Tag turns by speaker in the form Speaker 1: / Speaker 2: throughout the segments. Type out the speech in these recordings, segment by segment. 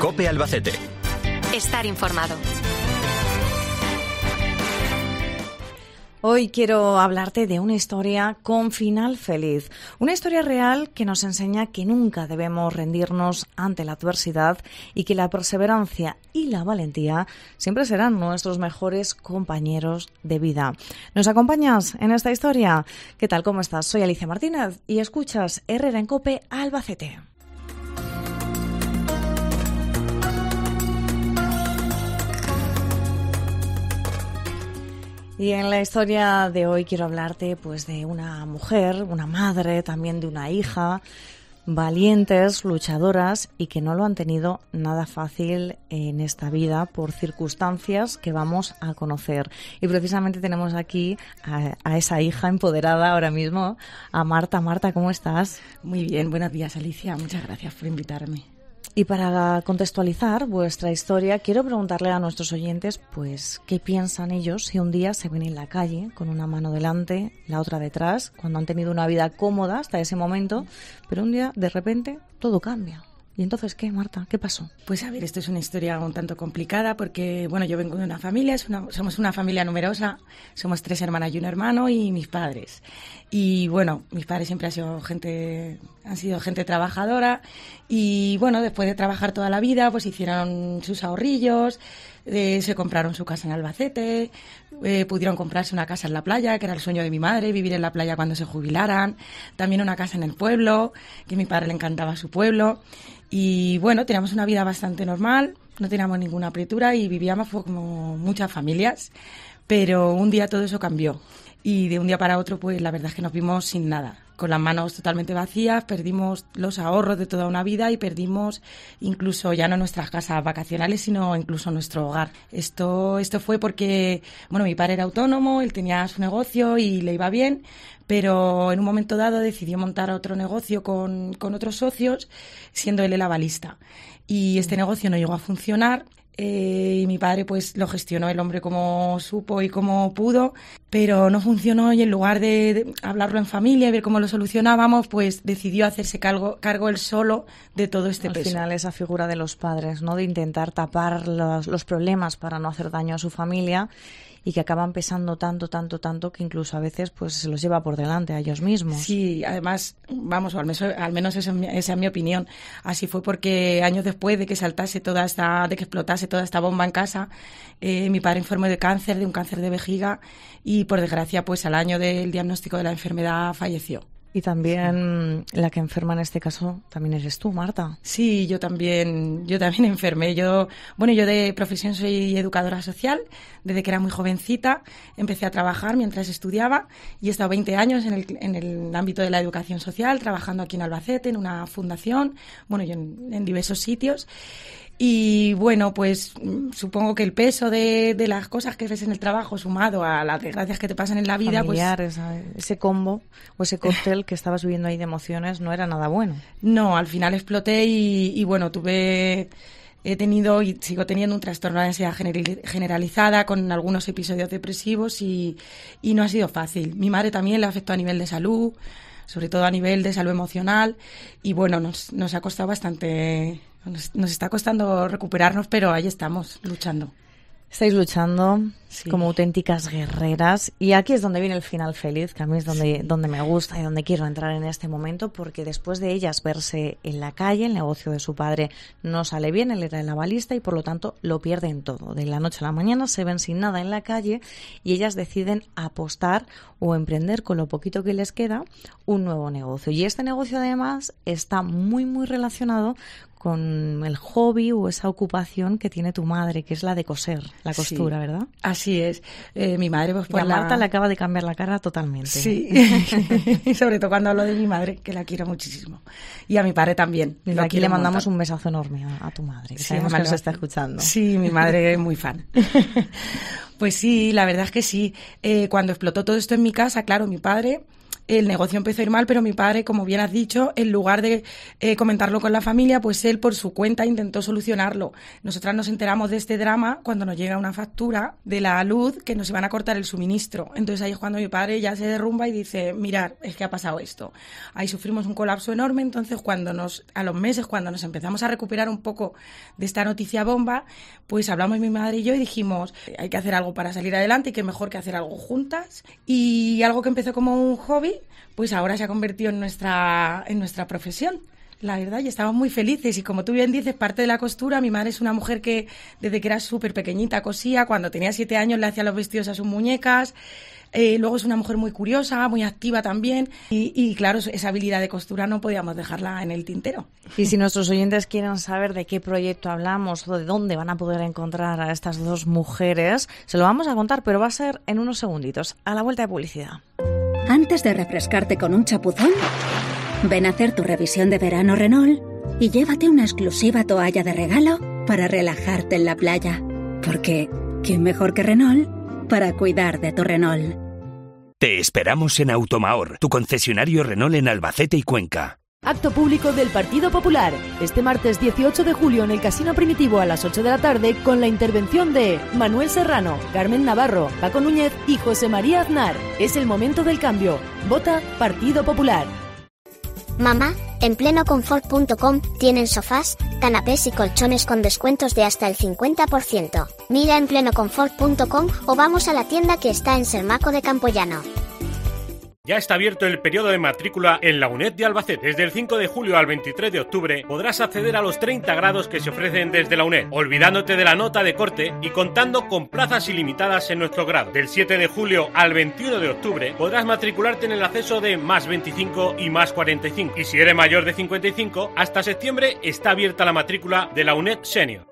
Speaker 1: COPE Albacete.
Speaker 2: Estar informado.
Speaker 3: Hoy quiero hablarte de una historia con final feliz, una historia real que nos enseña que nunca debemos rendirnos ante la adversidad y que la perseverancia y la valentía siempre serán nuestros mejores compañeros de vida. ¿Nos acompañas en esta historia? ¿Qué tal? ¿Cómo estás? Soy Alicia Martínez y escuchas Herrera en COPE Albacete. Y en la historia de hoy quiero hablarte pues de una mujer, una madre, también de una hija, valientes, luchadoras y que no lo han tenido nada fácil en esta vida por circunstancias que vamos a conocer. Y precisamente tenemos aquí a esa hija empoderada ahora mismo, a Marta. Marta, ¿cómo estás?
Speaker 4: Muy bien, buenos días, Alicia. Muchas gracias por invitarme.
Speaker 3: Y para contextualizar vuestra historia, quiero preguntarle a nuestros oyentes, pues, ¿qué piensan ellos si un día se ven en la calle con una mano delante, la otra detrás, cuando han tenido una vida cómoda hasta ese momento, pero un día, de repente, todo cambia? ¿Y entonces qué, Marta? ¿Qué pasó?
Speaker 4: Pues a ver, esto es una historia un tanto complicada porque, bueno, yo vengo de una familia, somos una familia numerosa, somos 3 hermanas y un hermano y mis padres. Y bueno, mis padres siempre han sido gente trabajadora y bueno, después de trabajar toda la vida, pues hicieron sus ahorrillos, se compraron su casa en Albacete, pudieron comprarse una casa en la playa, que era el sueño de mi madre, vivir en la playa cuando se jubilaran, también una casa en el pueblo, que a mi padre le encantaba su pueblo. Y bueno, teníamos una vida bastante normal, no teníamos ninguna apretura y vivíamos como muchas familias, pero un día todo eso cambió y de un día para otro pues la verdad es que nos vimos sin nada, con las manos totalmente vacías, perdimos los ahorros de toda una vida y perdimos incluso ya no nuestras casas vacacionales, sino incluso nuestro hogar. Esto fue porque, bueno, mi padre era autónomo, él tenía su negocio y le iba bien, pero en un momento dado decidió montar otro negocio con otros socios, siendo él el avalista. Y este negocio no llegó a funcionar. Y mi padre pues lo gestionó el hombre como supo y como pudo, pero no funcionó y en lugar de hablarlo en familia y ver cómo lo solucionábamos, pues decidió hacerse cargo él solo de todo este peso.
Speaker 3: Al final esa figura de los padres, ¿no? De intentar tapar los problemas para no hacer daño a su familia y que acaban pesando tanto que incluso a veces pues se los lleva por delante a ellos mismos.
Speaker 4: Sí, además, vamos, al menos esa es mi opinión. Así fue porque años después de que de que explotase toda esta bomba en casa, mi padre enfermó de cáncer, de un cáncer de vejiga y por desgracia pues al año del diagnóstico de la enfermedad falleció.
Speaker 3: Y también la que enferma en este caso también eres tú, Marta.
Speaker 4: Sí, yo también enfermé. Yo de profesión soy educadora social. Desde que era muy jovencita empecé a trabajar mientras estudiaba y he estado 20 años en el ámbito de la educación social, trabajando aquí en Albacete, en una fundación, bueno, y en diversos sitios. Y bueno, pues supongo que el peso de las cosas que ves en el trabajo sumado a las desgracias que te pasan en la vida,
Speaker 3: familiar, pues ese combo o ese cóctel que estabas viviendo ahí de emociones no era nada bueno.
Speaker 4: No, al final exploté y bueno, he tenido y sigo teniendo un trastorno de ansiedad generalizada con algunos episodios depresivos y no ha sido fácil. Mi madre también le afectó a nivel de salud, sobre todo a nivel de salud emocional y bueno, nos ha costado bastante. Nos está costando recuperarnos, pero ahí estamos, luchando.
Speaker 3: Estáis luchando,
Speaker 4: sí,
Speaker 3: como auténticas guerreras. Y aquí es donde viene el final feliz, que a mí es donde me gusta y donde quiero entrar en este momento, porque después de ellas verse en la calle, el negocio de su padre no sale bien, él era el avalista y por lo tanto lo pierden todo. De la noche a la mañana se ven sin nada en la calle y ellas deciden apostar o emprender con lo poquito que les queda un nuevo negocio. Y este negocio además está muy relacionado con el hobby o esa ocupación que tiene tu madre, que es la de coser, la costura,
Speaker 4: sí,
Speaker 3: ¿verdad?
Speaker 4: Así es. Mi madre, pues
Speaker 3: a Marta le acaba de cambiar la cara totalmente.
Speaker 4: Sí, sobre todo cuando hablo de mi madre, que la quiero muchísimo. Y a mi padre también.
Speaker 3: Desde aquí le mandamos un besazo enorme a tu madre, que
Speaker 4: sí,
Speaker 3: sabemos que nos está escuchando.
Speaker 4: Sí, mi madre es muy fan. Pues sí, la verdad es que sí. Cuando explotó todo esto en mi casa, claro, mi padre el negocio empezó a ir mal, pero mi padre, como bien has dicho, en lugar de comentarlo con la familia, pues él por su cuenta intentó solucionarlo. Nosotras nos enteramos de este drama cuando nos llega una factura de la luz que nos iban a cortar el suministro. Entonces ahí es cuando mi padre ya se derrumba y dice, mirad, es que ha pasado esto. Ahí sufrimos un colapso enorme. Entonces a los meses, cuando nos empezamos a recuperar un poco de esta noticia bomba, pues hablamos mi madre y yo y dijimos, hay que hacer algo para salir adelante y qué mejor que hacer algo juntas. Y algo que empezó como un hobby, pues ahora se ha convertido en nuestra profesión. La verdad, y estamos muy felices. Y como tú bien dices, parte de la costura, mi madre es una mujer que desde que era súper pequeñita cosía. Cuando tenía 7 años le hacía los vestidos a sus muñecas. Luego es una mujer muy curiosa, muy activa también. Y claro, esa habilidad de costura no podíamos dejarla en el tintero.
Speaker 3: Y si nuestros oyentes quieren saber de qué proyecto hablamos o de dónde van a poder encontrar a estas dos mujeres, se lo vamos a contar, pero va a ser en unos segunditos, a la vuelta de publicidad.
Speaker 1: Antes de refrescarte con un chapuzón, ven a hacer tu revisión de verano Renault y llévate una exclusiva toalla de regalo para relajarte en la playa. Porque, ¿quién mejor que Renault para cuidar de tu Renault?
Speaker 5: Te esperamos en Automahor, tu concesionario Renault en Albacete y Cuenca.
Speaker 6: Acto público del Partido Popular, este martes 18 de julio en el Casino Primitivo a las 8 de la tarde con la intervención de Manuel Serrano, Carmen Navarro, Paco Núñez y José María Aznar. Es el momento del cambio. Vota Partido Popular.
Speaker 7: Mamá, en plenoconfort.com tienen sofás, canapés y colchones con descuentos de hasta el 50%. Mira en plenoconfort.com o vamos a la tienda que está en Sermaco de Campoyano.
Speaker 8: Ya está abierto el periodo de matrícula en la UNED de Albacete. Desde el 5 de julio al 23 de octubre podrás acceder a los 30 grados que se ofrecen desde la UNED, olvidándote de la nota de corte y contando con plazas ilimitadas en nuestro grado. Del 7 de julio al 21 de octubre podrás matricularte en el acceso de más 25 y más 45. Y si eres mayor de 55, hasta septiembre está abierta la matrícula de la UNED Senior.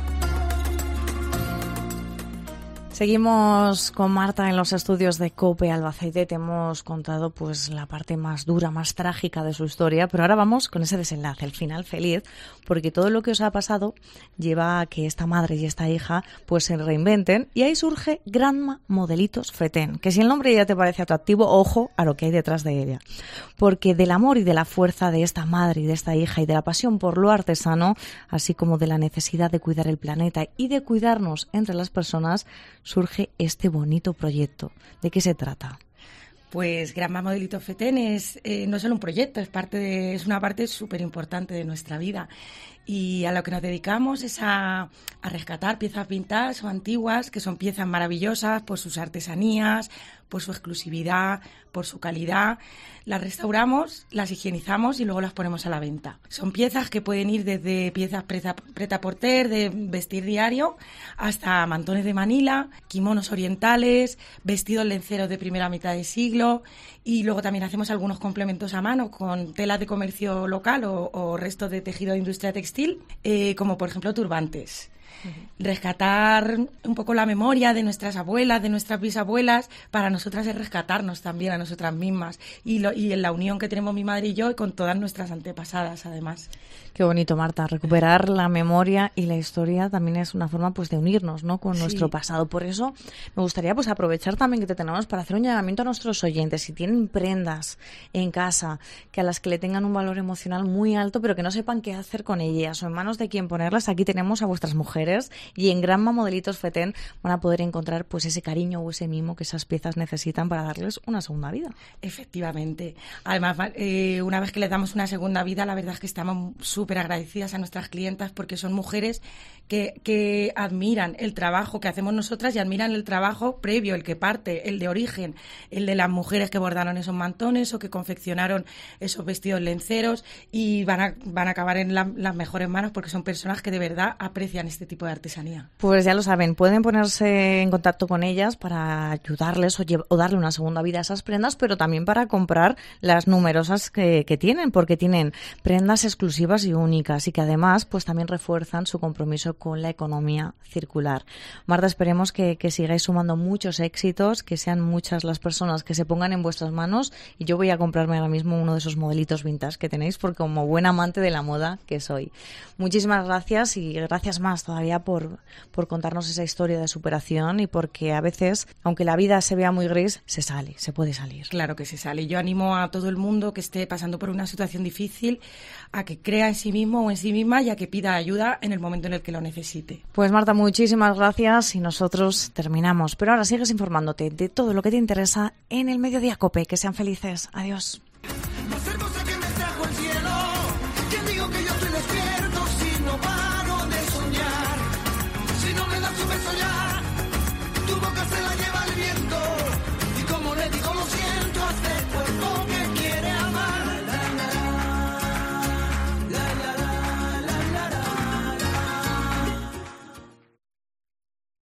Speaker 3: Seguimos con Marta en los estudios de COPE Albacete. Te hemos contado pues la parte más dura, más trágica de su historia, pero ahora vamos con ese desenlace, el final feliz, porque todo lo que os ha pasado lleva a que esta madre y esta hija pues se reinventen y ahí surge Granma Modelitos Fetén, que si el nombre ya te parece atractivo, ojo a lo que hay detrás de ella, porque del amor y de la fuerza de esta madre y de esta hija y de la pasión por lo artesano, así como de la necesidad de cuidar el planeta y de cuidarnos entre las personas, surge este bonito proyecto. ¿De qué se trata?
Speaker 4: Pues Granma Modelitos Fetén es no solo un proyecto, es una parte súper importante de nuestra vida. Y a lo que nos dedicamos es a rescatar piezas vintage o antiguas, que son piezas maravillosas por sus artesanías, por su exclusividad, por su calidad. Las restauramos, las higienizamos y luego las ponemos a la venta. Son piezas que pueden ir desde piezas prêt-à-porter, de vestir diario, hasta mantones de Manila, kimonos orientales, vestidos lenceros de primera mitad de siglo, y luego también hacemos algunos complementos a mano con telas de comercio local o restos de tejido de industria textil, como por ejemplo turbantes. Rescatar un poco la memoria de nuestras abuelas, de nuestras bisabuelas, para nosotras es rescatarnos también a nosotras mismas y en la unión que tenemos mi madre y yo con todas nuestras antepasadas además.
Speaker 3: Qué bonito, Marta. Recuperar la memoria y la historia también es una forma pues de unirnos, ¿no?, con nuestro pasado. Por eso me gustaría pues aprovechar también que te tenemos para hacer un llamamiento a nuestros oyentes. Si tienen prendas en casa que a las que le tengan un valor emocional muy alto, pero que no sepan qué hacer con ellas o en manos de quién ponerlas, aquí tenemos a vuestras mujeres y en Granma Modelitos Fetén van a poder encontrar pues ese cariño o ese mimo que esas piezas necesitan para darles una segunda vida.
Speaker 4: Efectivamente. Además, una vez que les damos una segunda vida, la verdad es que estamos súper agradecidas a nuestras clientas porque son mujeres que admiran el trabajo que hacemos nosotras y admiran el trabajo previo, el que parte, el de origen, el de las mujeres que bordaron esos mantones o que confeccionaron esos vestidos lenceros, y van a acabar en las mejores manos porque son personas que de verdad aprecian este tipo de artesanía.
Speaker 3: Pues ya lo saben, pueden ponerse en contacto con ellas para ayudarles o darle una segunda vida a esas prendas, pero también para comprar las numerosas que tienen, porque tienen prendas exclusivas y únicas y que además pues también refuerzan su compromiso con la economía circular. Marta, esperemos que sigáis sumando muchos éxitos, que sean muchas las personas que se pongan en vuestras manos, y yo voy a comprarme ahora mismo uno de esos modelitos vintage que tenéis, porque como buen amante de la moda que soy. Muchísimas gracias y gracias más todavía todavía por contarnos esa historia de superación y porque a veces, aunque la vida se vea muy gris, se puede salir.
Speaker 4: Claro que se sale. Yo animo a todo el mundo que esté pasando por una situación difícil a que crea en sí mismo o en sí misma y a que pida ayuda en el momento en el que lo necesite.
Speaker 3: Pues Marta, muchísimas gracias y nosotros terminamos. Pero ahora sigues informándote de todo lo que te interesa en el Mediodía COPE. Que sean felices. Adiós.